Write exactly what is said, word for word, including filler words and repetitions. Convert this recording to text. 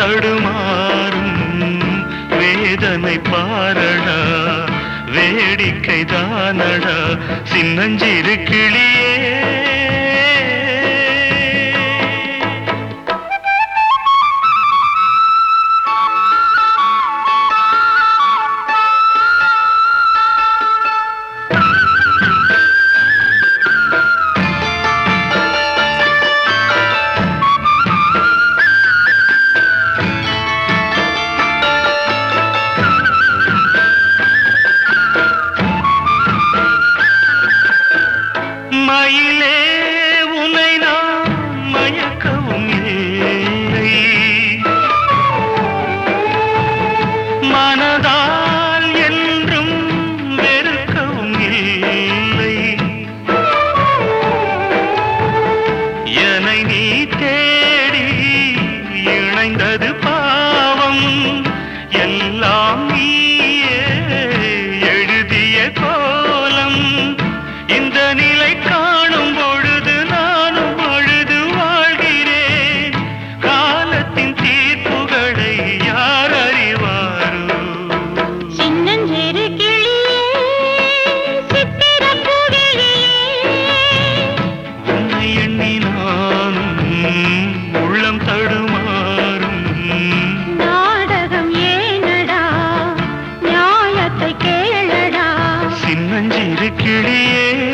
தடுமாறும் வேதனை பாரடா வேடிக்கை தானடா சின்னஞ்சிறு கிளியே மயிலே உன்னை நான் மயக்கவும் இல்லை மனதால் என்றும் வெறுக்கவும் இல்லை என்னை நீ தேடி இணைந்தது பாவம் எல்லாம் நீயே எழுதிய கோலம் இந்த நிலை காணும் பொழுது நானும் அழுது வாழ்கிறேன் காலத்தின் தீர்ப்புகளை யார் அறிவாரோ சின்னஞ்சிறு கிளியே சித்திரப் பூவிழியே உன்னை எண்ணி நானும் உள்ளம் தடுமாறும் நாடகம் ஏனடா நியாயத்தை கேளடா சின்னஞ்சிறு கிளியே